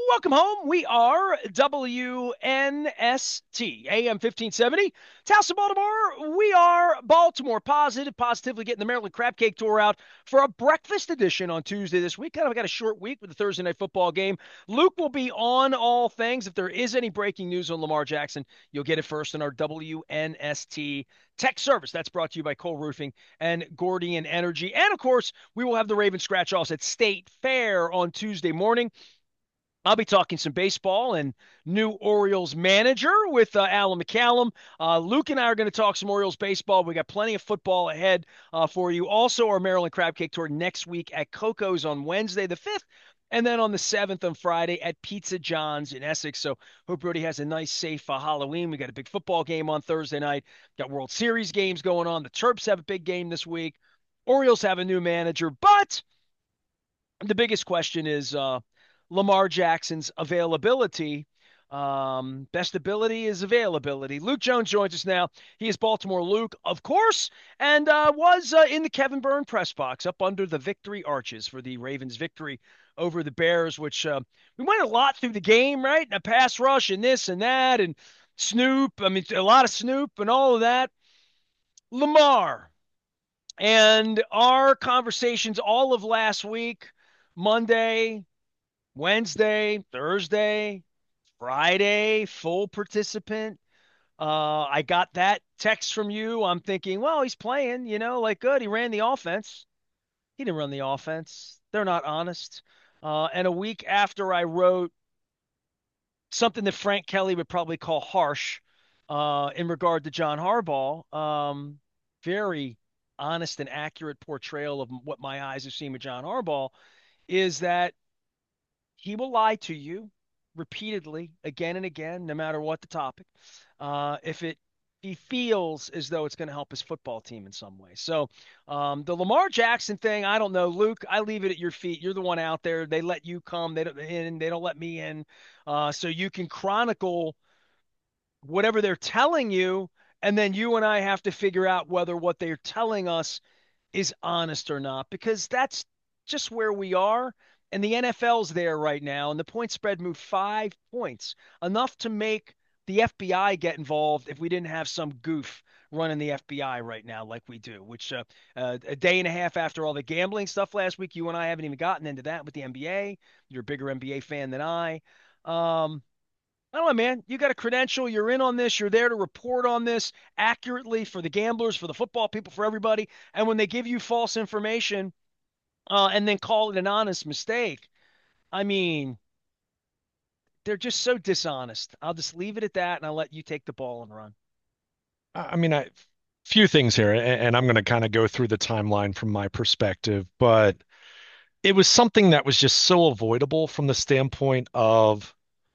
Welcome home. We are WNST, AM 1570. Towson, Baltimore. We are Baltimore positive, positively getting the Maryland Crab Cake Tour out for a breakfast edition on Tuesday this week. Kind of got a short week with the Thursday night football game. Luke will be on all things. If there is any breaking news on Lamar Jackson, you'll get it first in our WNST tech service. That's brought to you by Cole Roofing and Gordian Energy. And of course, we will have the Raven scratch offs at State Fair on Tuesday morning. I'll be talking some baseball and new Orioles manager with Alan McCallum. Luke and I are going to talk some Orioles baseball. We got plenty of football ahead for you. Also, our Maryland Crab Cake Tour next week at Coco's on Wednesday the 5th, and then on the 7th on Friday at Pizza John's in Essex. So hope everybody has a nice, safe Halloween. We got a big football game on Thursday night. Got World Series games going on. The Terps have a big game this week. Orioles have a new manager, but the biggest question is Lamar Jackson's availability. Best ability is availability. Luke Jones joins us now. He is Baltimore Luke, of course, and was in the Kevin Byrne press box up under the victory arches for the Ravens' victory over the Bears, which we went a lot through the game, right? And a pass rush and this and that and Snoop. I mean, a lot of Snoop and all of that. Lamar and our conversations all of last week, Monday, Wednesday, Thursday, Friday, full participant. I got that text from you. I'm thinking, well, he's playing, like good. He ran the offense. He didn't run the offense. They're not honest. And a week after I wrote something that Frank Kelly would probably call harsh in regard to John Harbaugh, very honest and accurate portrayal of what my eyes have seen with John Harbaugh, is that he will lie to you repeatedly, again and again, no matter what the topic, if he feels as though it's going to help his football team in some way. So the Lamar Jackson thing, I don't know, Luke. I leave it at your feet. You're the one out there. They let you come. They don't in. They don't let me in. So you can chronicle whatever they're telling you, and then you and I have to figure out whether what they're telling us is honest or not, because that's just where we are. And the NFL's there right now, and the point spread moved 5 points, enough to make the FBI get involved if we didn't have some goof running the FBI right now like we do, which a day and a half after all the gambling stuff last week, you and I haven't even gotten into that with the NBA. You're a bigger NBA fan than I. I don't know, man. You got a credential. You're in on this. You're there to report on this accurately for the gamblers, for the football people, for everybody. And when they give you false information and then call it an honest mistake, I mean, they're just so dishonest. I'll just leave it at that, and I'll let you take the ball and run. I mean, few things here, and I'm going to kind of go through the timeline from my perspective, but it was something that was just so avoidable from the standpoint of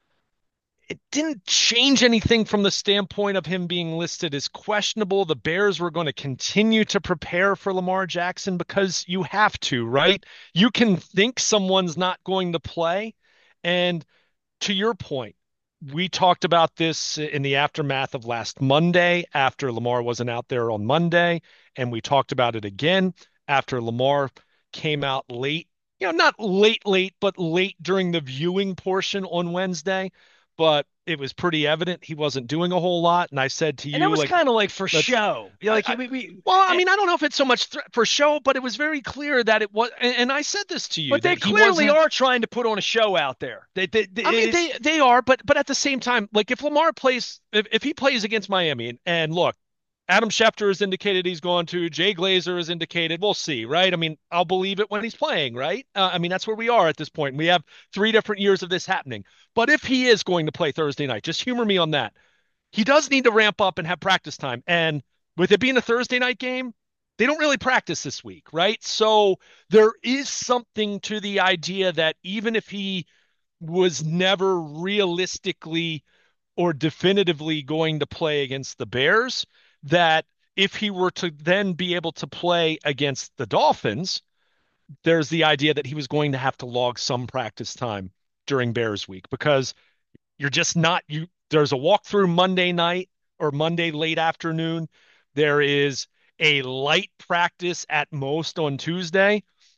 it didn't change anything from the standpoint of him being listed as questionable. The Bears were going to continue to prepare for Lamar Jackson because you have to, right? You can think someone's not going to play. And to your point, we talked about this in the aftermath of last Monday after Lamar wasn't out there on Monday. And we talked about it again after Lamar came out late, not late, but late during the viewing portion on Wednesday. But it was pretty evident he wasn't doing a whole lot. And I said to And that you, was like, kind of like for let's, show. Like well, I eh, mean, I don't know if it's so much for show, but it was very clear that it was, and I said this to you, but they that he clearly wasn't. are trying to put on a show out there. I mean, It's they are, but at the same time, like if Lamar plays, if he plays against Miami, and look, Adam Schefter has indicated he's going to, Jay Glazer has indicated, we'll see, right? I mean, I'll believe it when he's playing, right? I mean, that's where we are at this point. We have 3 different years of this happening. But if he is going to play Thursday night, just humor me on that. He does need to ramp up and have practice time. And with it being a Thursday night game, they don't really practice this week, right? So there is something to the idea that even if he was never realistically or definitively going to play against the Bears, that if he were to then be able to play against the Dolphins, there's the idea that he was going to have to log some practice time during Bears week because you're just not you there's a walkthrough Monday night or Monday late afternoon. There is a light practice at most on Tuesday.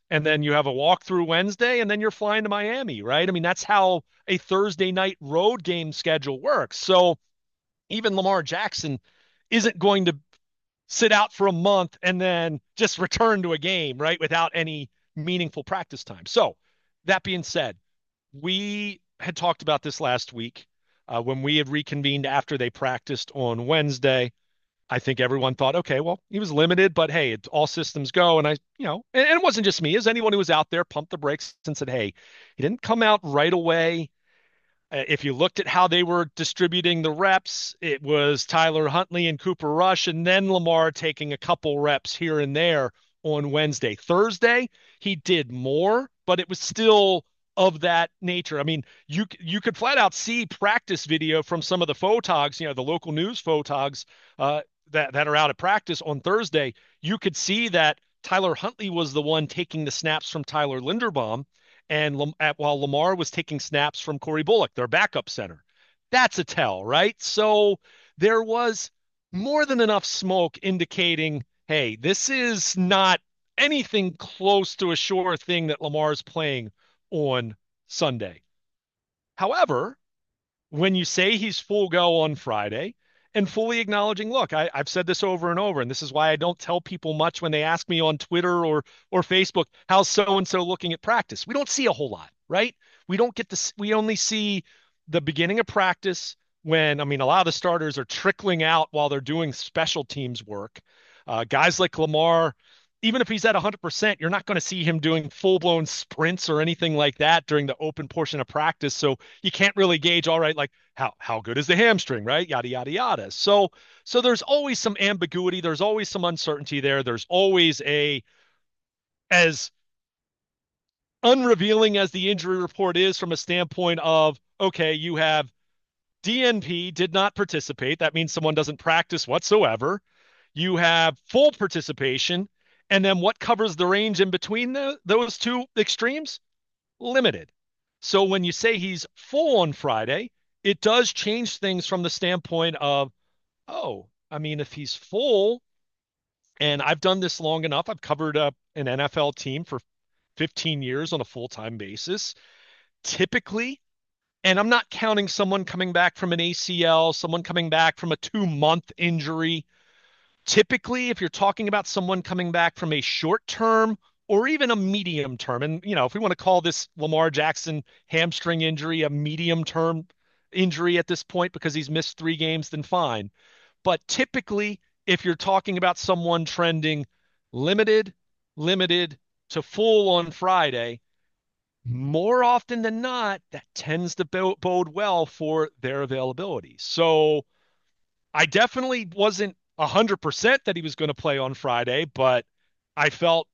and then you have a walkthrough Wednesday, and then you're flying to Miami, right? I mean, that's how a Thursday night road game schedule works. So even Lamar Jackson isn't going to sit out for a month and then just return to a game, right, without any meaningful practice time. So, that being said, we had talked about this last week when we had reconvened after they practiced on Wednesday. I think everyone thought, okay, well, he was limited, but hey, all systems go. And and it wasn't just me, as anyone who was out there pumped the brakes and said, hey, he didn't come out right away. If you looked at how they were distributing the reps, it was Tyler Huntley and Cooper Rush, and then Lamar taking a couple reps here and there on Wednesday. Thursday, he did more, but it was still of that nature. I mean, you could flat out see practice video from some of the photogs, the local news photogs that are out at practice on Thursday. You could see that Tyler Huntley was the one taking the snaps from Tyler Linderbaum and while Lamar was taking snaps from Corey Bullock, their backup center. That's a tell, right? So there was more than enough smoke indicating, hey, this is not anything close to a sure thing that Lamar's playing on Sunday. However, when you say he's full go on Friday and fully acknowledging, look, I've said this over and over, and this is why I don't tell people much when they ask me on Twitter or Facebook, how's so and so looking at practice? We don't see a whole lot, right? We don't get this, we only see the beginning of practice when, I mean, a lot of the starters are trickling out while they're doing special teams work. Guys like Lamar, even if he's at 100%, you're not going to see him doing full-blown sprints or anything like that during the open portion of practice. So you can't really gauge, all right, like how good is the hamstring, right? Yada yada yada. So there's always some ambiguity. There's always some uncertainty there. There's always as unrevealing as the injury report is from a standpoint of, okay, you have DNP did not participate. That means someone doesn't practice whatsoever. You have full participation. And then what covers the range in between those two extremes? Limited. So when you say he's full on Friday, it does change things from the standpoint of, oh, I mean, if he's full, and I've done this long enough, I've covered an NFL team for 15 years on a full-time basis. Typically, and I'm not counting someone coming back from an ACL, someone coming back from a 2-month injury. Typically, if you're talking about someone coming back from a short term or even a medium term, and if we want to call this Lamar Jackson hamstring injury a medium term injury at this point because he's missed 3 games, then fine. But typically, if you're talking about someone trending limited, limited to full on Friday, more often than not, that tends to bode well for their availability. So I definitely wasn't 100% that he was going to play on Friday, but I felt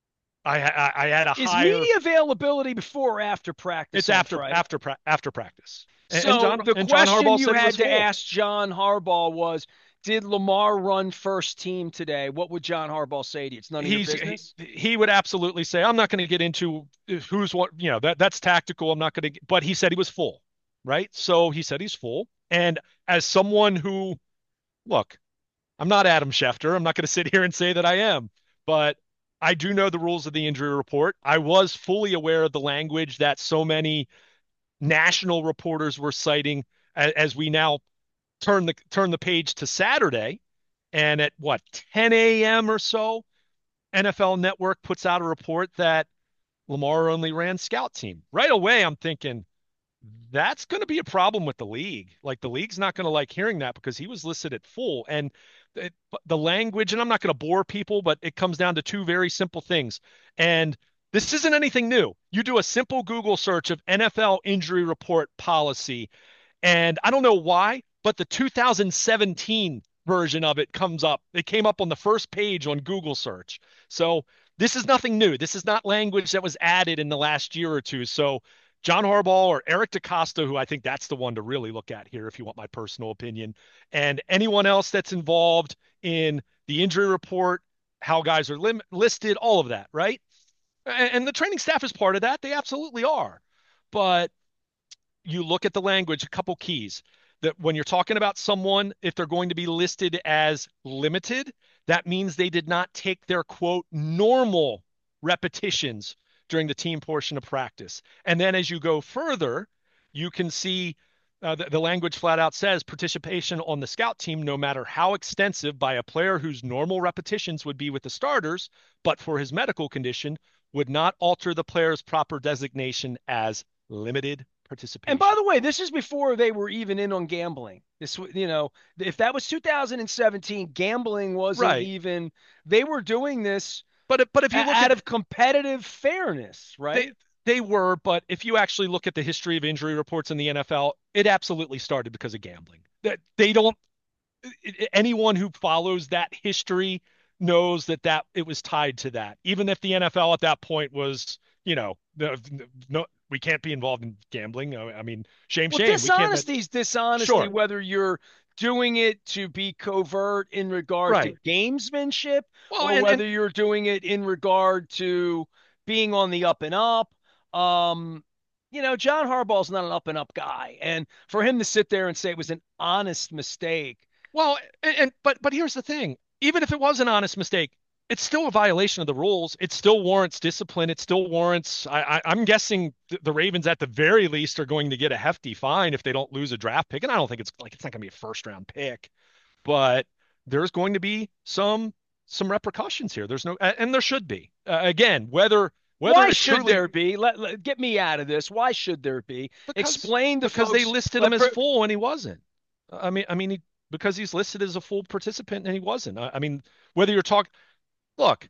I had a Is higher. media availability before or after practice It's on after Friday? after practice. So the John question Harbaugh you said he had was to full. ask John Harbaugh was, did Lamar run first team today? What would John Harbaugh say to you? It's none of your business. He would absolutely say, I'm not going to get into who's what, that's tactical. I'm not going to, but he said he was full, right? So he said he's full. And as someone who, look, I'm not Adam Schefter. I'm not going to sit here and say that I am, but I do know the rules of the injury report. I was fully aware of the language that so many national reporters were citing as we now turn the page to Saturday. And at what, 10 a.m. or so, NFL Network puts out a report that Lamar only ran scout team. Right away, I'm thinking that's going to be a problem with the league. Like the league's not going to like hearing that because he was listed at full. And the language, and I'm not going to bore people, but it comes down to 2 very simple things. And this isn't anything new. You do a simple Google search of NFL injury report policy, and I don't know why, but the 2017 version of it comes up. It came up on the first page on Google search. So this is nothing new. This is not language that was added in the last year or two. So John Harbaugh or Eric DeCosta, who I think that's the one to really look at here if you want my personal opinion, and anyone else that's involved in the injury report, how guys are listed, all of that, right? And the training staff is part of that. They absolutely are. But you look at the language, a couple keys that when you're talking about someone, if they're going to be listed as limited, that means they did not take their quote normal repetitions during the team portion of practice. And then as you go further, you can see the language flat out says participation on the scout team, no matter how extensive, by a player whose normal repetitions would be with the starters, but for his medical condition, would not alter the player's proper designation as limited And by participation. the way, this is before they were even in on gambling. If that was 2017, gambling wasn't Right. even, they were doing this But if you look out at of competitive fairness, they right? they were, but if you actually look at the history of injury reports in the NFL, it absolutely started because of gambling. That they don't anyone who follows that history knows that it was tied to that. Even if the NFL at that point was, no, we can't be involved in gambling. I mean, Well, shame. We can't. dishonesty is dishonesty, Sure, whether you're doing it to be covert in regard to right. gamesmanship Well, or and whether you're doing it in regard to being on the up and up. Um, John Harbaugh's not an up and up guy. And for him to sit there and say it was an honest mistake. well, but here's the thing. Even if it was an honest mistake, it's still a violation of the rules. It still warrants discipline. It still warrants. I'm guessing the Ravens at the very least are going to get a hefty fine if they don't lose a draft pick. And I don't think it's not going to be a first round pick, but there's going to be some repercussions here. There's no, and there should be. Again, whether Why it should truly there be? Get me out of this. Why should there be? because Explain to they folks. listed him as full and he wasn't. Because he's listed as a full participant and he wasn't. I mean, whether you're talking, look,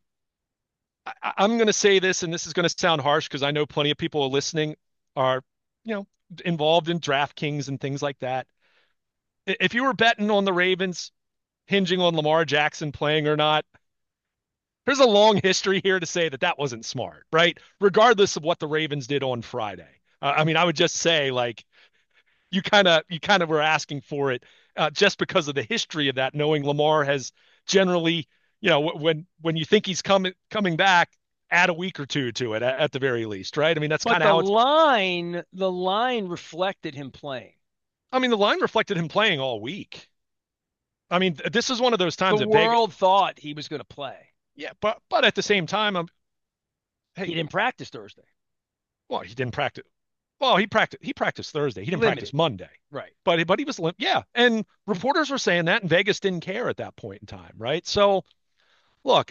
I'm going to say this, and this is going to sound harsh because I know plenty of people listening are, you know, involved in DraftKings and things like that. If you were betting on the Ravens, hinging on Lamar Jackson playing or not, there's a long history here to say that wasn't smart, right? Regardless of what the Ravens did on Friday. I would just say like you kind of were asking for it just because of the history of that, knowing Lamar has generally, when you think he's coming back, add a week or two to it at the very least, right? I mean, that's But kind of how it's. the line reflected him playing. I mean, the line reflected him playing all week. I mean, this is one of those times The that Vegas, world thought he was going to play. yeah, but at the same time, He hey, didn't practice Thursday. well, he didn't practice. Well, he practiced Thursday. He didn't practice Limited. Monday, Right. but he was yeah, and reporters were saying that, and Vegas didn't care at that point in time, right? So look,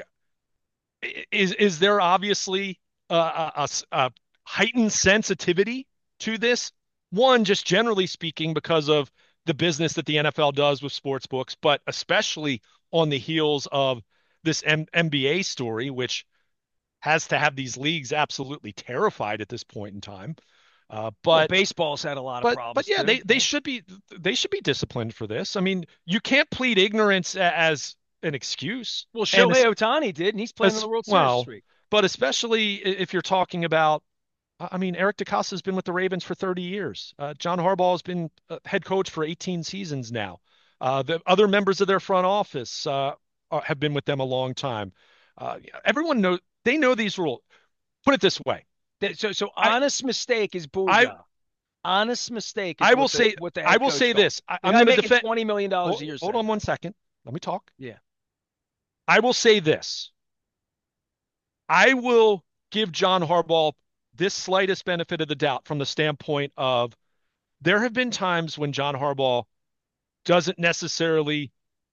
is there obviously a heightened sensitivity to this? One, just generally speaking, because of the business that the NFL does with sports books, but especially on the heels of this NBA story, which has to have these leagues absolutely terrified at this point in time. Uh, Well, but baseball's had a lot of but problems yeah, too. they should be disciplined for this. I mean, you can't plead ignorance as an excuse. Well, And Shohei Ohtani did, and he's playing in as the World Series this well, week. but especially if you're talking about, I mean, Eric DeCosta has been with the Ravens for 30 years. John Harbaugh has been head coach for 18 seasons now. The other members of their front office have been with them a long time. Everyone knows they know these rules. Put it this way. So I honest mistake is I bullshit. Honest mistake is I will say what the I head will coach say called. this. The I'm guy going to making defend. $20 million a Hold, year hold said on it. one second. Let me talk. Yeah. I will say this. I will give John Harbaugh this slightest benefit of the doubt from the standpoint of there have been times when John Harbaugh doesn't necessarily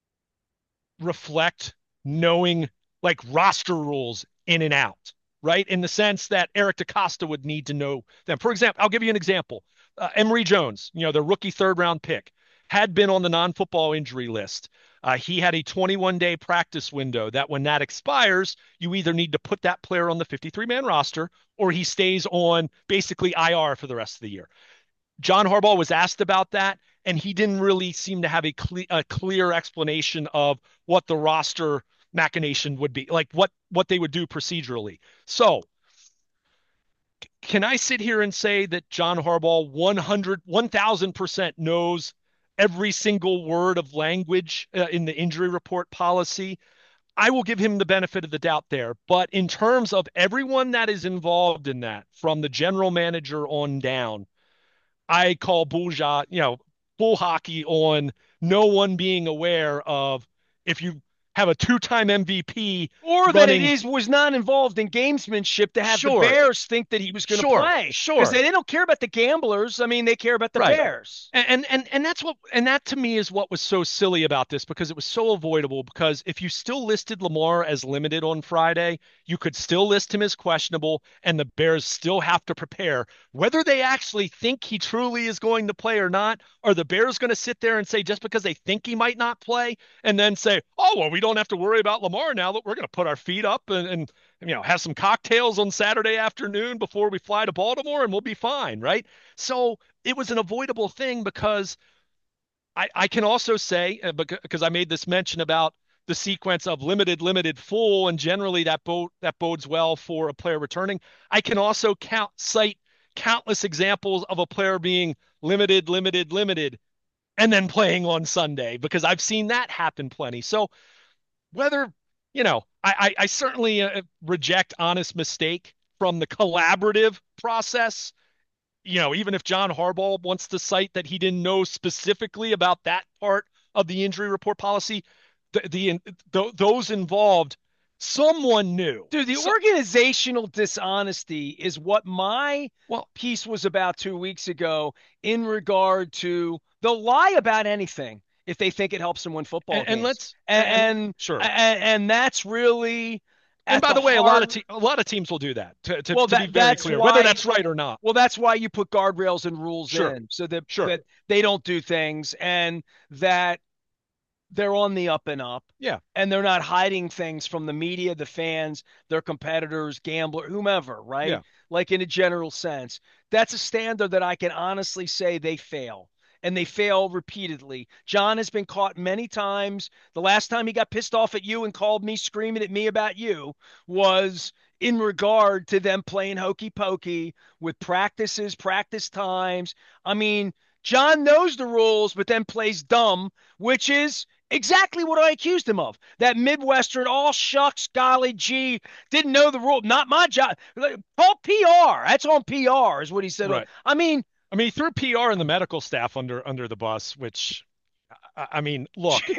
reflect knowing like roster rules in and out, right? In the sense that Eric DeCosta would need to know them. For example, I'll give you an example. Emory Jones, the rookie third round pick, had been on the non football injury list. He had a 21-day practice window that when that expires, you either need to put that player on the 53-man roster or he stays on basically IR for the rest of the year. John Harbaugh was asked about that, and he didn't really seem to have a clear explanation of what the roster machination would be, like what they would do procedurally. So, can I sit here and say that John Harbaugh 1000% knows every single word of language in the injury report policy? I will give him the benefit of the doubt there. But in terms of everyone that is involved in that, from the general manager on down, I call bull hockey on no one being aware of if you have a two-time MVP Or that it running. is was not involved in gamesmanship to have the Sure, Bears think that he was going to sure, play because sure. they don't care about the gamblers. I mean, they care about the Right. Bears. And that's what, and that to me is what was so silly about this, because it was so avoidable. Because if you still listed Lamar as limited on Friday, you could still list him as questionable, and the Bears still have to prepare. Whether they actually think he truly is going to play or not, are the Bears going to sit there and say, just because they think he might not play, and then say, oh, well, we don't have to worry about Lamar now that we're going to put our feet up and have some cocktails on Saturday afternoon before we fly to Baltimore, and we'll be fine, right? So it was an avoidable thing, because I can also say, because I made this mention about the sequence of limited, limited, full, and generally that bodes well for a player returning. I can also cite countless examples of a player being limited, limited, limited, and then playing on Sunday, because I've seen that happen plenty. So whether, I certainly reject honest mistake from the collaborative process. Even if John Harbaugh wants to cite that he didn't know specifically about that part of the injury report policy, those involved, someone knew. Dude, the So, organizational dishonesty is what my well, piece was about 2 weeks ago in regard to they'll lie about anything if they think it helps them win football and games. let's And sure. and that's really And at by the the way, heart. a lot of teams will do that, Well, to be very clear, whether that's right or not. that's why you put guardrails and rules Sure, in so that sure, they don't do things and that they're on the up and up yeah, and they're not hiding things from the media, the fans, their competitors, gambler, whomever, right? yeah. Like in a general sense. That's a standard that I can honestly say they fail. And they fail repeatedly. John has been caught many times. The last time he got pissed off at you and called me screaming at me about you was in regard to them playing hokey pokey with practices, practice times. I mean, John knows the rules, but then plays dumb, which is exactly what I accused him of. That Midwestern, all shucks, golly gee, didn't know the rule. Not my job. Call PR. That's on PR, is what he said. Right. I mean, He threw PR and the medical staff under the bus, which, look,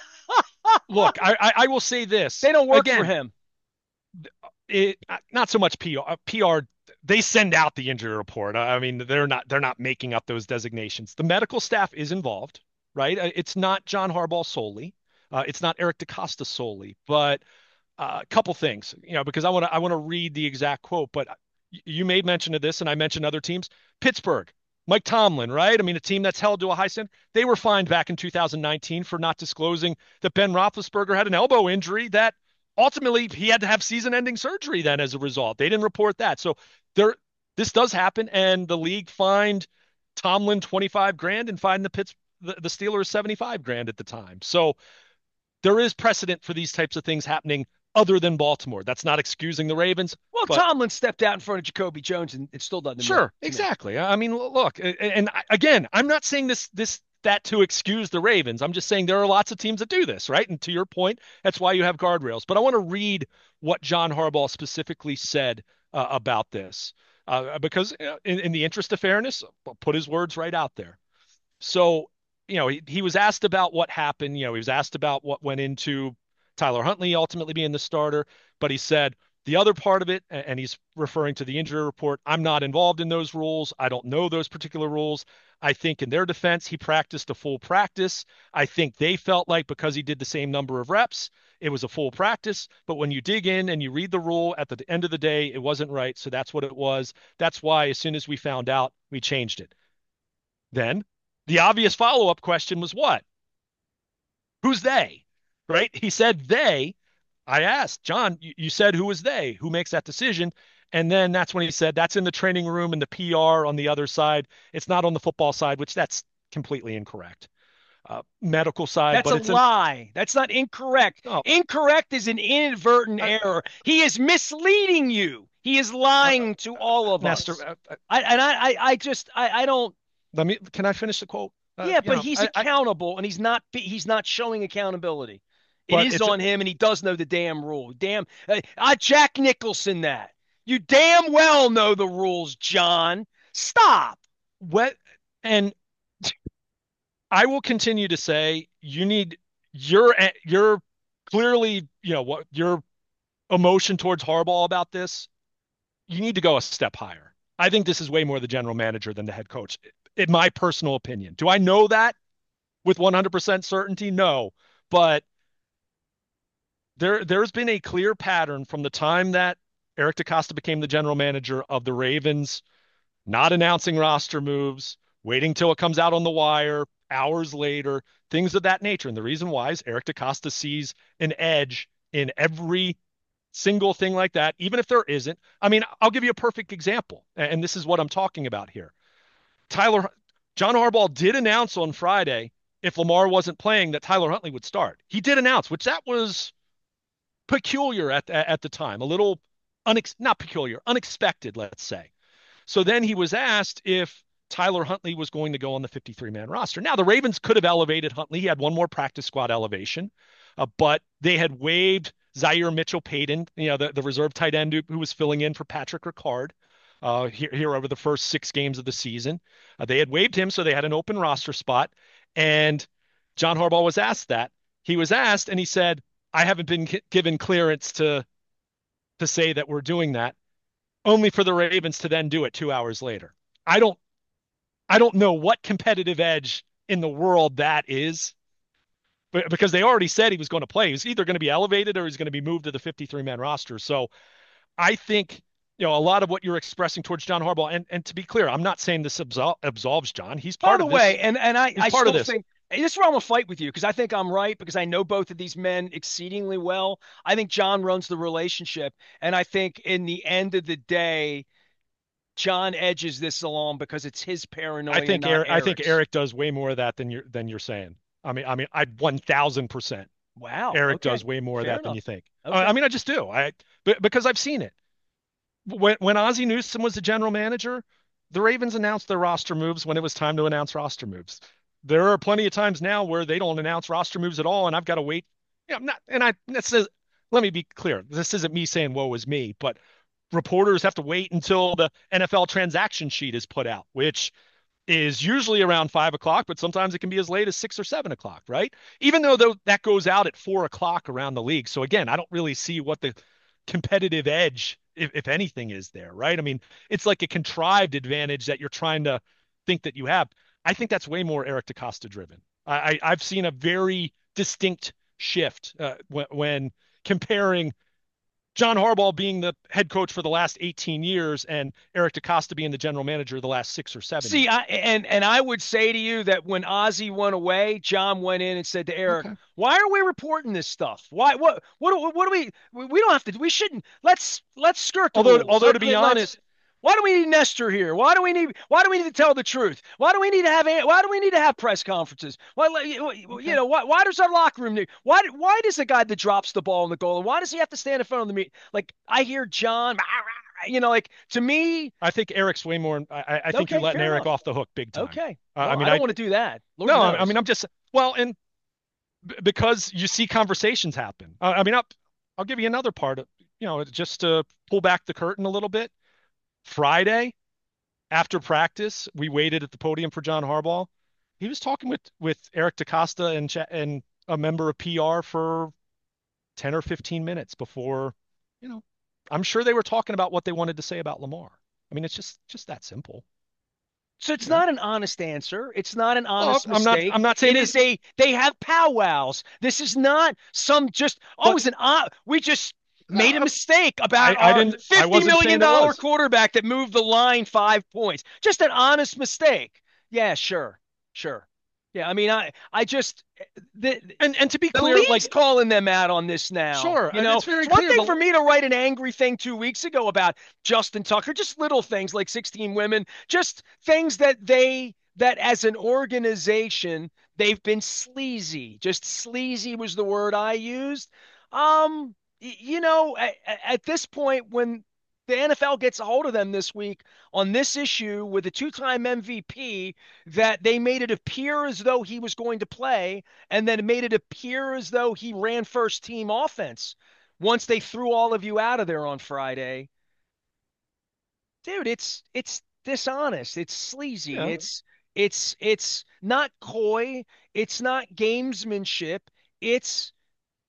I will say this they don't work for again. him. It not so much PR. PR, they send out the injury report. They're not making up those designations. The medical staff is involved, right? It's not John Harbaugh solely. It's not Eric DeCosta solely, but a couple things, because I want to read the exact quote, but you made mention of this, and I mentioned other teams. Pittsburgh, Mike Tomlin, right? A team that's held to a high standard. They were fined back in 2019 for not disclosing that Ben Roethlisberger had an elbow injury that ultimately he had to have season-ending surgery then as a result. They didn't report that. So this does happen, and the league fined Tomlin 25 grand and fined the Steelers 75 grand at the time. So there is precedent for these types of things happening other than Baltimore. That's not excusing the Ravens, Well, but Tomlin stepped out in front of Jacoby Jones, and it still doesn't matter sure, to me. exactly. Look, and again, I'm not saying that to excuse the Ravens. I'm just saying there are lots of teams that do this, right? And to your point, that's why you have guardrails. But I want to read what John Harbaugh specifically said about this, because in the interest of fairness, I'll put his words right out there. So, he was asked about what happened. He was asked about what went into Tyler Huntley ultimately being the starter, but he said the other part of it, and he's referring to the injury report, I'm not involved in those rules. I don't know those particular rules. I think in their defense, he practiced a full practice. I think they felt like because he did the same number of reps, it was a full practice. But when you dig in and you read the rule at the end of the day, it wasn't right. So that's what it was. That's why as soon as we found out, we changed it. Then the obvious follow-up question was what? Who's they? Right? He said they. I asked, John, you said who was they? Who makes that decision? And then that's when he said that's in the training room and the PR on the other side. It's not on the football side, which that's completely incorrect. Medical side, That's but a it's in. lie. That's not incorrect. Oh, Incorrect is an inadvertent uh, error. He is misleading you. He is uh, lying to all of Master, us. I don't. let me. Can I finish the quote? Yeah, but he's accountable, and he's not showing accountability. It but is it's on him, and he does know the damn rule. Damn, Jack Nicholson, that you damn well know the rules, John. Stop. what, and I will continue to say you need your clearly, what your emotion towards Harbaugh about this, you need to go a step higher. I think this is way more the general manager than the head coach, in my personal opinion. Do I know that with 100% certainty? No, but there's been a clear pattern from the time that Eric DeCosta became the general manager of the Ravens not announcing roster moves, waiting till it comes out on the wire hours later, things of that nature. And the reason why is Eric DeCosta sees an edge in every single thing like that, even if there isn't. I mean, I'll give you a perfect example, and this is what I'm talking about here. Tyler, John Harbaugh did announce on Friday if Lamar wasn't playing that Tyler Huntley would start. He did announce, which that was peculiar at the time, a little not peculiar, unexpected, let's say. So then he was asked if Tyler Huntley was going to go on the 53-man roster. Now, the Ravens could have elevated Huntley. He had one more practice squad elevation, but they had waived Zaire Mitchell-Payton, the reserve tight end who was filling in for Patrick Ricard here over the first 6 games of the season. They had waived him, so they had an open roster spot. And John Harbaugh was asked that. He was asked, and he said, I haven't been given clearance to say that we're doing that, only for the Ravens to then do it 2 hours later. I don't I don't know what competitive edge in the world that is, but because they already said he was going to play. He's either going to be elevated or he's going to be moved to the 53-man roster. So I think, a lot of what you're expressing towards John Harbaugh, and to be clear, I'm not saying this absolves John. He's By part the of this. way, and He's I part of still this. think this is where I'm gonna fight with you because I think I'm right because I know both of these men exceedingly well. I think John runs the relationship, and I think in the end of the day, John edges this along because it's his paranoia, not I think Eric's. Eric does way more of that than you're saying. I 1000%. Wow. Eric Okay. does way more of Fair that than enough. you think. Okay. I just do. Because I've seen it. When Ozzie Newsome was the general manager, the Ravens announced their roster moves when it was time to announce roster moves. There are plenty of times now where they don't announce roster moves at all, and I've got to wait. I'm not, and I this is, let me be clear. This isn't me saying woe is me, but reporters have to wait until the NFL transaction sheet is put out, which is usually around 5 o'clock, but sometimes it can be as late as 6 or 7 o'clock, right? Even though that goes out at 4 o'clock around the league. So again, I don't really see what the competitive edge, if anything, is there, right? I mean, it's like a contrived advantage that you're trying to think that you have. I think that's way more Eric DeCosta driven. I've seen a very distinct shift when comparing John Harbaugh being the head coach for the last 18 years and Eric DeCosta being the general manager the last 6 or 7 See, years. and I would say to you that when Ozzy went away, John went in and said to Eric, Okay. "Why are we reporting this stuff? Why what do we don't have to we shouldn't let's skirt the rules. Although to be Let's honest, why do we need Nestor here? Why do we need to tell the truth? Why do we need to have press conferences? okay. Why does our locker room need why does the guy that drops the ball in the goal and why does he have to stand in front of the meet? Like I hear John like to me, I think Eric's way more. I think you're okay, letting fair Eric enough. off the hook big time. Okay. I Well, mean, I don't want to do that. Lord no, knows. I'm just, well, and because you see conversations happen. I'll give you another part of, just to pull back the curtain a little bit. Friday after practice, we waited at the podium for John Harbaugh. He was talking with Eric DeCosta and a member of PR for 10 or 15 minutes before, you know, I'm sure they were talking about what they wanted to say about Lamar. I mean, it's just that simple, So it's you know. not an honest answer. It's not an Well, honest I'm mistake. not It saying is this, they have powwows. This is not some just, oh, but it's we just made a uh, mistake about I our didn't, I $50 wasn't million saying there dollar was. quarterback that moved the line 5 points. Just an honest mistake. Yeah, sure. Sure. Yeah, I mean, I just the And to be the clear, league's like, calling them out on this now. sure, and it's It's very one clear. thing for me to write an angry thing 2 weeks ago about Justin Tucker, just little things like 16 women, just things that as an organization they've been sleazy. Just sleazy was the word I used. At this point when the NFL gets a hold of them this week on this issue with a two-time MVP that they made it appear as though he was going to play and then made it appear as though he ran first team offense once they threw all of you out of there on Friday. Dude, it's dishonest. It's sleazy. Yeah, It's not coy. It's not gamesmanship. It's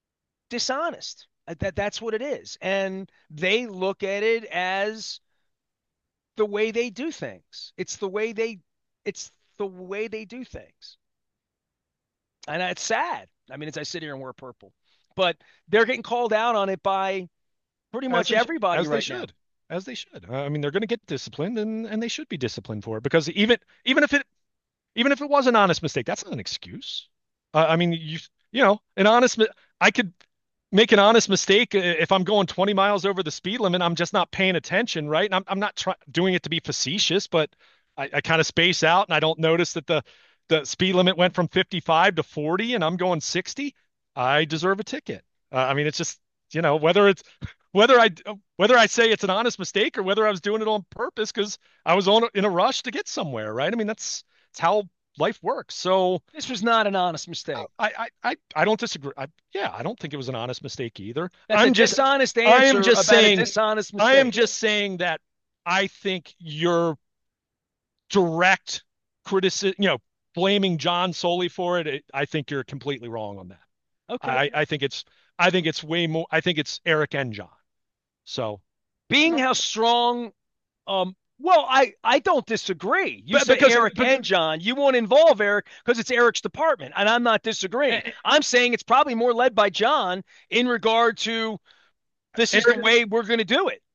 dishonest. That's what it is. And they look at it as the way they do things. It's the way they do things. And it's sad. I mean, as I sit here and wear purple. But they're getting called out on it by pretty much everybody as they right now. should, as they should. I mean, they're going to get disciplined, and they should be disciplined for it because even if it was an honest mistake, that's not an excuse. I mean, an I could make an honest mistake if I'm going 20 miles over the speed limit. I'm just not paying attention, right? And I'm not doing it to be facetious, but I kind of space out and I don't notice that the speed limit went from 55 to 40 and I'm going 60. I deserve a ticket. I mean, it's just, whether it's whether I whether I say it's an honest mistake or whether I was doing it on purpose because I was in a rush to get somewhere, right? I mean, that's how life works. So This was not an honest mistake. I don't disagree. I don't think it was an honest mistake either. That's a dishonest I answer am just about a saying dishonest mistake. I am just saying that I think your direct criticism, blaming John solely for it, I think you're completely wrong on that. Okay. I think it's way more. I think it's Eric and John. So Being how strong, well, I don't disagree. You say Eric and John. You won't involve Eric because it's Eric's department, and I'm not disagreeing. I'm saying it's probably more led by John in regard to this is the way we're going to do it.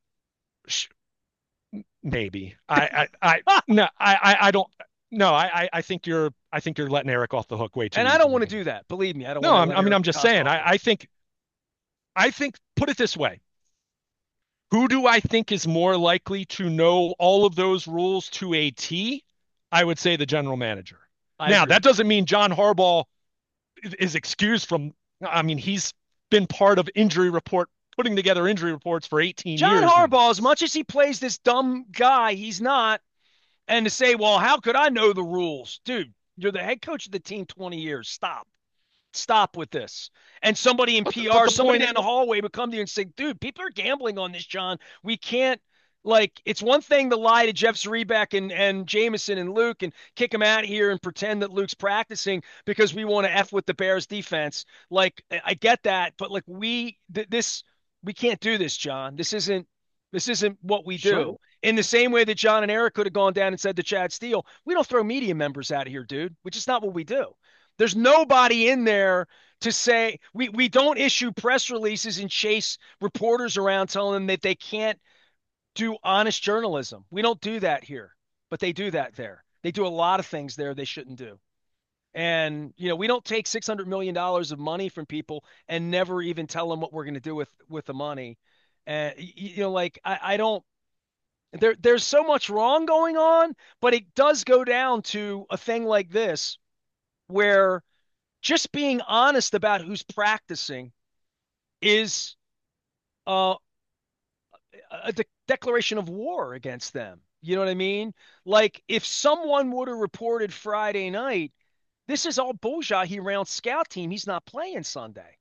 Maybe no, I don't. No, I think you're letting Eric off the hook way too. And I don't want to do that. Believe me, I don't. No, I mean, I'm just saying. I think put it this way. Who do I think is more likely to know all of those rules to a T? I would say the general manager. Now, that doesn't mean John Harbaugh is excused from. I mean, he's been part of putting together injury reports for 18 years. John Harbaugh, as much as he plays this dumb guy, he's not. And to say, well, how could I know the rules? Dude, you're the head coach of the team 20 years. Stop with this. And somebody in PR, somebody down the hallway would come to you and say, dude, people are gambling on this, John. We can't, it's one thing to lie to Jeff Zrebiec and Jameson and Luke and kick them out here and pretend that Luke's practicing because we want to F with the Bears defense. I get that, but we can't do this, John. This isn't what we do. Sure. In the same way that John and Eric could have gone down and said to Chad Steele, we don't throw media members out of here, dude, which is not what we do. There's nobody in there to say we don't issue press releases and chase reporters around telling them that they can't do honest journalism. We don't do that here, but they do that there. They do a lot of things there they shouldn't do. And, we don't take $600 million of money from people and never even tell them what we're going to do with the money. And, I don't, there's so much wrong going on, but it does go down to a thing like this where just being honest about who's practicing is a declaration of war against them. You know what I mean? If someone would have reported Friday night, this is all bullshit. He round scout team. He's not playing Sunday.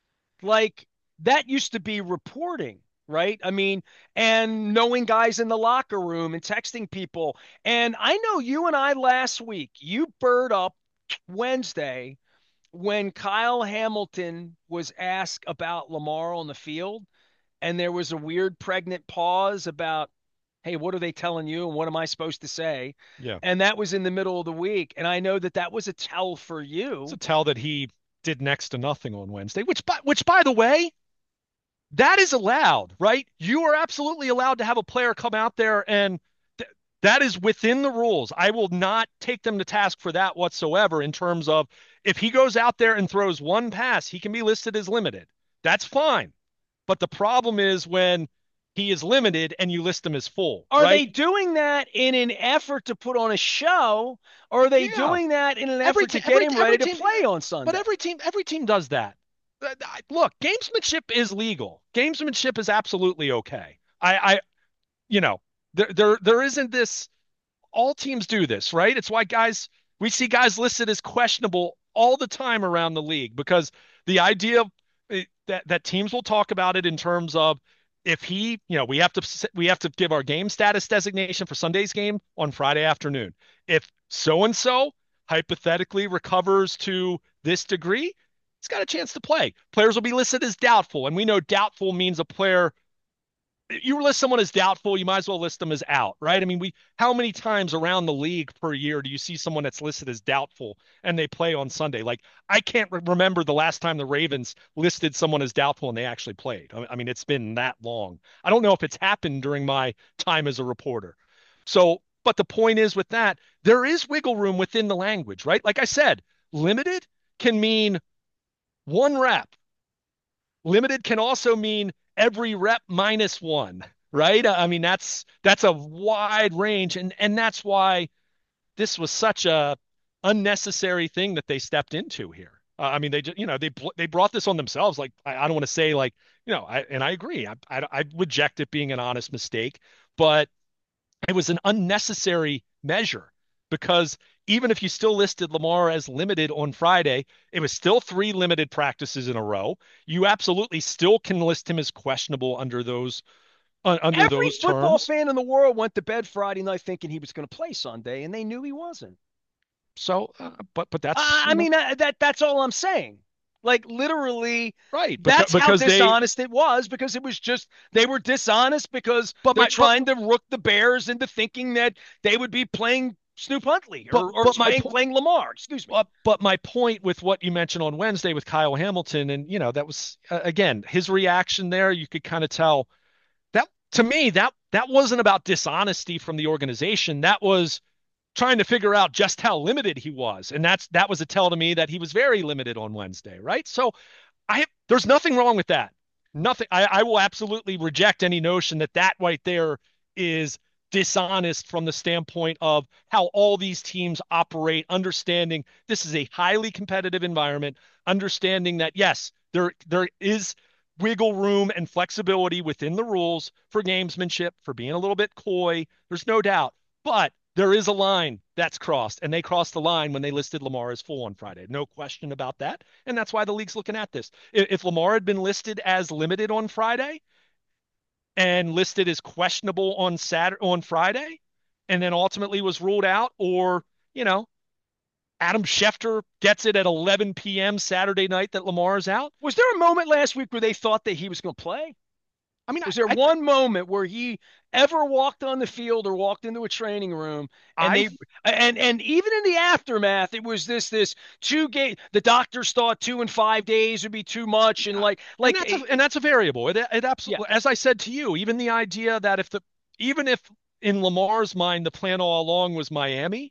That used to be reporting, right? I mean, and knowing guys in the locker room and texting people. And I know you and I last week, you bird up Wednesday when Kyle Hamilton was asked about Lamar on the field, and there was a weird pregnant pause about, hey, what are they telling you and what am I supposed to say? Yeah. And that was in the middle of the week. And I know that was a tell for you. It's a tell that he did next to nothing on Wednesday, which by the way, that is allowed, right? You are absolutely allowed to have a player come out there and that is within the rules. I will not take them to task for that whatsoever in terms of if he goes out there and throws one pass, he can be listed as limited. That's fine. But the problem is when he is limited and you list him as full. Are they doing that in an effort to put on a show? Or are they doing that in an effort to get him ready to play on Sunday? But every team does that. Look, gamesmanship is legal. Gamesmanship is absolutely okay. There isn't this. All teams do this, right? It's why we see guys listed as questionable all the time around the league because the idea that teams will talk about it in terms of if we have to give our game status designation for Sunday's game on Friday afternoon. If so and so hypothetically recovers to this degree, he's got a chance to play. Players will be listed as doubtful, and we know doubtful means a player. You list someone as doubtful, you might as well list them as out, right? I mean, how many times around the league per year do you see someone that's listed as doubtful and they play on Sunday? Like, I can't remember the last time the Ravens listed someone as doubtful and they actually played. I mean, it's been that long. I don't know if it's happened during my time as a reporter. So, but the point is with that, there is wiggle room within the language, right? Like I said, limited can mean one rep. Limited can also mean every rep minus one, right? I mean, that's a wide range, and that's why this was such a unnecessary thing that they stepped into here. I mean, they just, they brought this on themselves. Like, I don't want to say like, and I agree. I reject it being an honest mistake, but it was an unnecessary measure because even if you still listed Lamar as limited on Friday, it was still 3 limited practices in a row. You absolutely still can list him as questionable under Every those football terms. fan in the world went to bed Friday night thinking he was going to play Sunday, and they knew he wasn't. So, but that's I mean, that's all I'm saying. Like literally, right that's how because they. dishonest it was because it was just they were dishonest because But they're my but trying to rook the Bears into thinking that they would be playing Snoop Huntley or but my point. playing Lamar. Excuse me. But my point with what you mentioned on Wednesday with Kyle Hamilton, and that was again his reaction there. You could kind of tell that to me that wasn't about dishonesty from the organization. That was trying to figure out just how limited he was, and that was a tell to me that he was very limited on Wednesday, right? So there's nothing wrong with that. Nothing. I will absolutely reject any notion that right there is dishonest from the standpoint of how all these teams operate, understanding this is a highly competitive environment, understanding that yes, there is wiggle room and flexibility within the rules for gamesmanship, for being a little bit coy. There's no doubt. But there is a line that's crossed, and they crossed the line when they listed Lamar as full on Friday. No question about that. And that's why the league's looking at this. If Lamar had been listed as limited on Friday and listed as questionable on Friday, and then ultimately was ruled out, or, you know, Adam Schefter gets it at 11 p.m. Saturday night that Lamar is out. Was there a moment last week where they thought that he was going to play? I mean, Was there one moment where he ever walked on the field or walked into a training room and I they and even in the aftermath, it was this 2 game. The doctors thought 2 and 5 days would be too much, and and that's a variable. It yeah. absolutely, as I said to you, even the idea that even if in Lamar's mind the plan all along was Miami,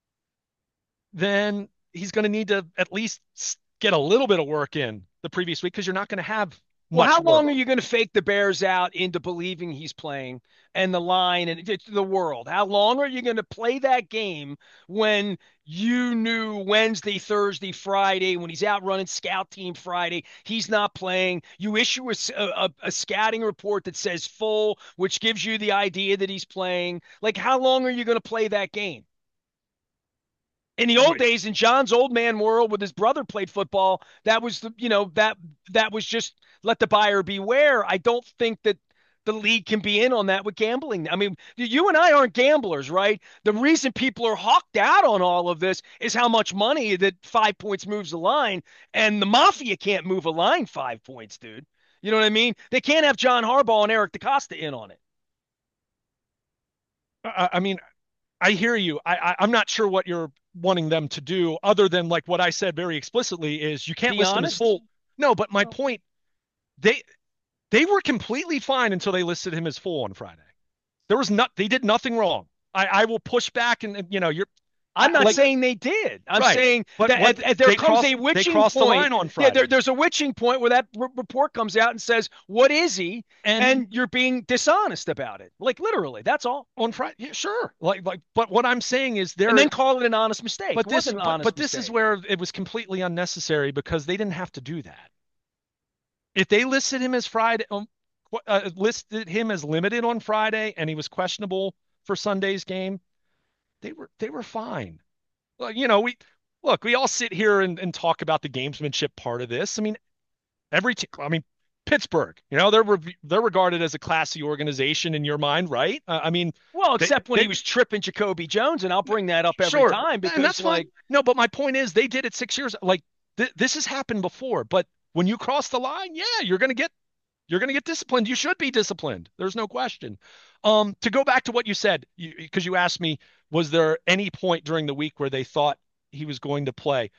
then he's going to need to at least get a little bit of work in the previous week because you're not going to have Well, much how work. long are you going to fake the Bears out into believing he's playing and the line and it's the world? How long are you going to play that game when you knew Wednesday, Thursday, Friday, when he's out running scout team Friday, he's not playing? You issue a scouting report that says full, which gives you the idea that he's playing. Like, how long are you going to play that game? In the old Right. days, in John's old man world, with his brother played football, that was that was just let the buyer beware. I don't think that the league can be in on that with gambling. I mean, you and I aren't gamblers, right? The reason people are hawked out on all of this is how much money that 5 points moves the line, and the mafia can't move a line 5 points, dude. You know what I mean? They can't have John Harbaugh and Eric DaCosta in on it. I mean, I hear you. I'm not sure what you're wanting them to do, other than like what I said very explicitly is you can't Be list them as honest. full. No, but my point, they they were completely fine until they listed him as full on Friday. They did nothing wrong. I will push back and you're I'm not like saying they did. I'm right, saying but that what there they comes crossed a they witching crossed the point. line on Yeah, Friday there's a witching point where that report comes out and says, "What is he?" and And you're being dishonest about it. Like literally, that's all. on Friday, yeah, sure. But what I'm saying is And then call it an honest mistake. It wasn't an but honest this is mistake. where it was completely unnecessary because they didn't have to do that. If they listed him as listed him as limited on Friday and he was questionable for Sunday's game, they were fine. Well, we all sit here and talk about the gamesmanship part of this. I mean, I mean, Pittsburgh, they're regarded as a classy organization in your mind, right? I mean, Well, they except when he they was tripping Jacoby Jones, and I'll bring that up every sure, time and because that's fine. like No, but my point is they did it 6 years. Like This has happened before, but when you cross the line, yeah, you're going to get disciplined. You should be disciplined. There's no question. To go back to what you said, because you asked me, was there any point during the week where they thought he was going to play?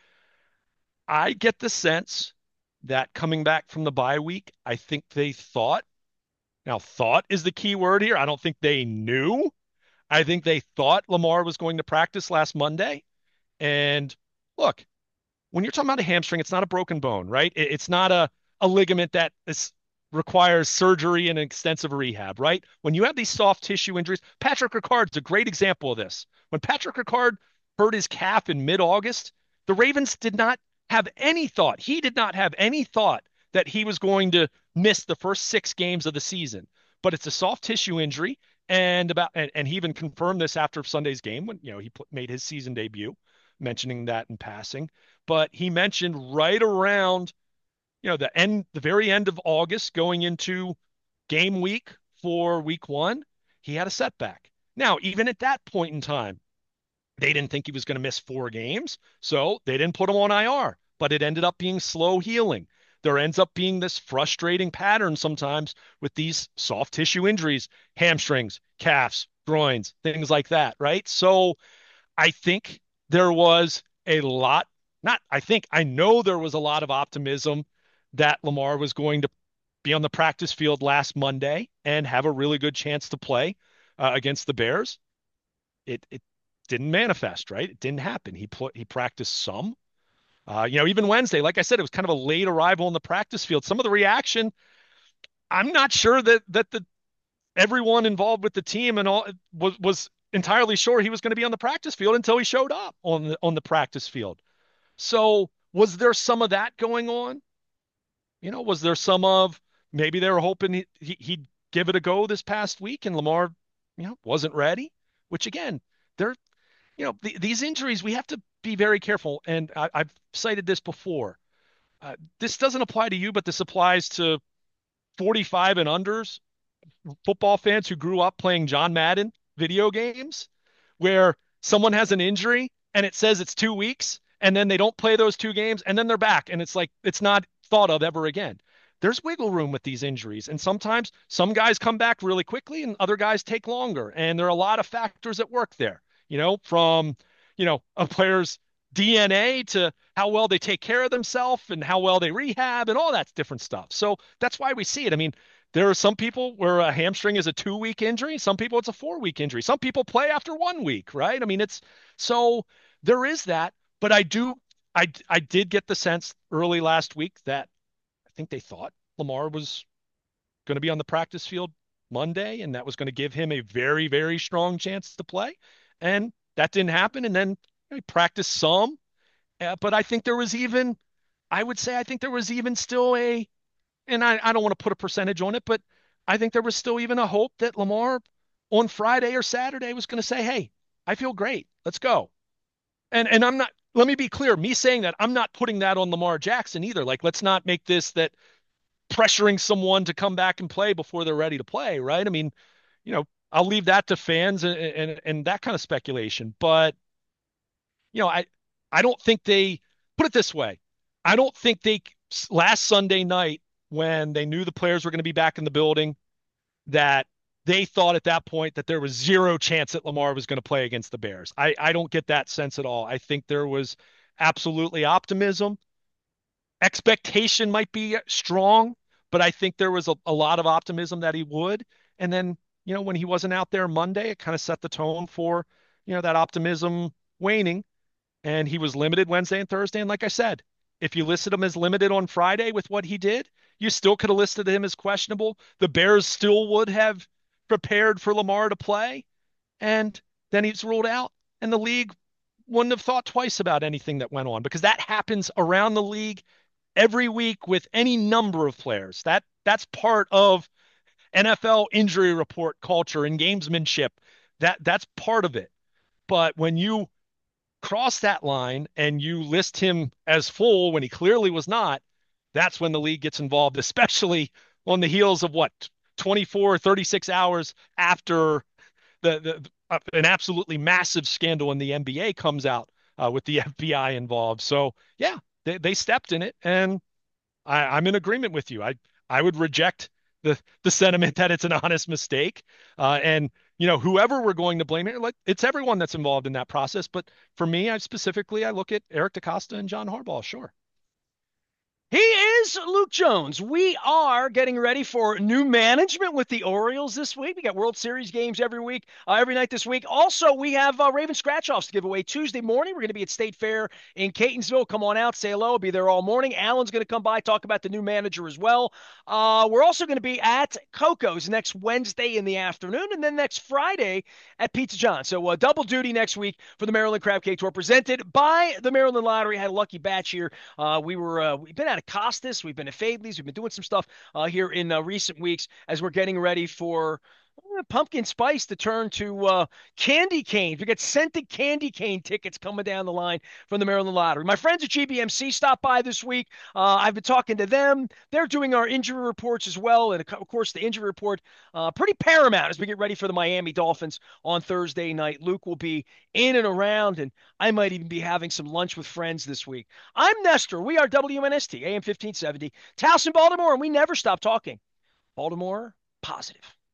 I get the sense that coming back from the bye week, I think they thought. Now, thought is the key word here. I don't think they knew. I think they thought Lamar was going to practice last Monday. And look, when you're talking about a hamstring, it's not a broken bone, right? It's not a ligament that requires surgery and extensive rehab, right? When you have these soft tissue injuries, Patrick Ricard's a great example of this. When Patrick Ricard hurt his calf in mid-August, the Ravens did not have any thought. He did not have any thought that he was going to miss the first 6 games of the season. But it's a soft tissue injury, and he even confirmed this after Sunday's game when he made his season debut, mentioning that in passing. But he mentioned right around the very end of August going into game week for week one, he had a setback. Now, even at that point in time, they didn't think he was going to miss 4 games, so they didn't put him on IR, but it ended up being slow healing. There ends up being this frustrating pattern sometimes with these soft tissue injuries, hamstrings, calves, groins, things like that, right? So I think there was a lot, not I think, I know there was a lot of optimism that Lamar was going to be on the practice field last Monday and have a really good chance to play against the Bears. It didn't manifest, right? It didn't happen. He practiced some. Even Wednesday, like I said, it was kind of a late arrival in the practice field. Some of the reaction, I'm not sure that the everyone involved with the team and all was entirely sure he was going to be on the practice field until he showed up on the practice field. So was there some of that going on? Was there some of maybe they were hoping he'd give it a go this past week and Lamar, wasn't ready? Which again, they're, these injuries, we have to be very careful. And I've cited this before. This doesn't apply to you, but this applies to 45 and unders football fans who grew up playing John Madden video games, where someone has an injury and it says it's 2 weeks, and then they don't play those 2 games, and then they're back, and it's like it's not thought of ever again. There's wiggle room with these injuries, and sometimes some guys come back really quickly, and other guys take longer, and there are a lot of factors at work there. From a player's DNA to how well they take care of themselves and how well they rehab and all that different stuff. So that's why we see it. I mean, there are some people where a hamstring is a 2 week injury. Some people it's a 4 week injury. Some people play after 1 week, right? I mean, it's so there is that, but I did get the sense early last week that I think they thought Lamar was going to be on the practice field Monday, and that was going to give him a very, very strong chance to play. And that didn't happen. And then he practiced some, but I think there was even, I would say, I think there was even still and I don't want to put a percentage on it, but I think there was still even a hope that Lamar on Friday or Saturday was going to say, "Hey, I feel great. Let's go." And I'm not, let me be clear, me saying that, I'm not putting that on Lamar Jackson either. Like, let's not make this that pressuring someone to come back and play before they're ready to play, right? I mean, I'll leave that to fans and that kind of speculation. But, I don't think they put it this way. I don't think they last Sunday night when they knew the players were going to be back in the building, that they thought at that point that there was zero chance that Lamar was going to play against the Bears. I don't get that sense at all. I think there was absolutely optimism. Expectation might be strong, but I think there was a lot of optimism that he would. And then, when he wasn't out there Monday, it kind of set the tone for, that optimism waning. And he was limited Wednesday and Thursday. And like I said, if you listed him as limited on Friday with what he did, you still could have listed him as questionable. The Bears still would have prepared for Lamar to play. And then he's ruled out. And the league wouldn't have thought twice about anything that went on, because that happens around the league every week with any number of players. That's part of NFL injury report culture and gamesmanship. That's part of it. But when you cross that line and you list him as full when he clearly was not, that's when the league gets involved, especially on the heels of 24 or 36 hours after an absolutely massive scandal in the NBA comes out with the FBI involved. So yeah, They stepped in it, and I'm in agreement with you. I would reject the sentiment that it's an honest mistake. And whoever we're going to blame here, like it's everyone that's involved in that process. But for me, I look at Eric DeCosta and John Harbaugh. Sure. He is Luke Jones. We are getting ready for new management with the Orioles this week. We got World Series games every week, every night this week. Also, we have Raven Scratch-Offs to give away Tuesday morning. We're going to be at State Fair in Catonsville. Come on out, say hello. I'll be there all morning. Alan's going to come by, talk about the new manager as well. We're also going to be at Coco's next Wednesday in the afternoon, and then next Friday at Pizza John. So double duty next week for the Maryland Crab Cake Tour, presented by the Maryland Lottery. Had a lucky batch here. We've been at Costas, we've been at Fadley's, we've been doing some stuff here in recent weeks as we're getting ready for pumpkin spice to turn to candy canes. We got scented candy cane tickets coming down the line from the Maryland Lottery. My friends at GBMC stopped by this week. I've been talking to them. They're doing our injury reports as well, and of course the injury report pretty paramount as we get ready for the Miami Dolphins on Thursday night. Luke will be in and around, and I might even be having some lunch with friends this week. I'm Nestor. We are WMNST AM 1570, Towson, Baltimore, and we never stop talking. Baltimore positive.